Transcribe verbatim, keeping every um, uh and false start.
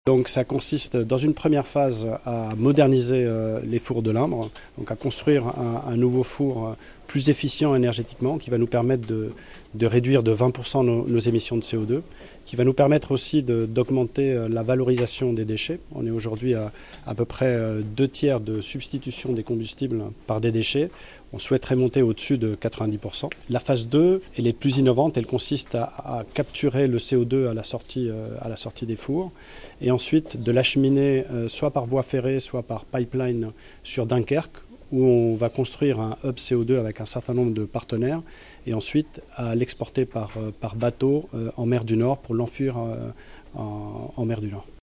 Donc ça consiste dans une première phase à moderniser euh, les fours de Limbre, donc à construire un, un nouveau four euh, plus efficient énergétiquement qui va nous permettre de, de réduire de vingt pour cent nos, nos émissions de C O deux, qui va nous permettre aussi de, d'augmenter euh, la valorisation des déchets. On est aujourd'hui à à peu près euh, deux tiers de substitution des combustibles par des déchets. On souhaiterait monter au-dessus de quatre-vingt-dix pour cent. La phase deux, elle est plus innovante, elle consiste à, à capturer le C O deux à la sortie, euh, à la sortie des fours et ensuite de l'acheminer euh, soit par voie ferrée, soit par pipeline sur Dunkerque, où on va construire un hub C O deux avec un certain nombre de partenaires et ensuite à l'exporter par, par bateau euh, en mer du Nord pour l'enfuir euh, en, en mer du Nord.